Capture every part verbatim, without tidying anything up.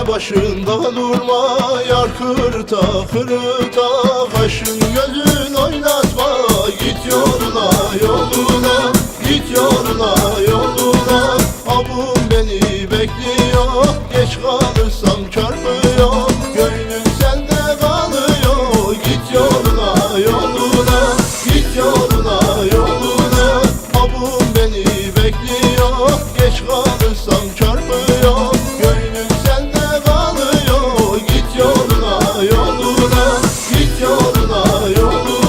başında durma, yar kırta kırta, kaşın gözün oynatma. Git yoluna yoluna, git yoluna yoluna. Abum beni bekliyor, geç kalırsam çarpıyor. Gönlüm sende kalıyor. Git yoluna yoluna, git yoluna yoluna. Abum beni bekliyor, geç kalırsam çarpıyor. Gönlüm sende kalıyor. Git yoluna yoluna, git yoluna yoluna.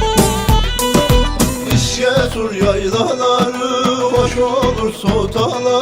Tur yaylaları hoş olur sotalar.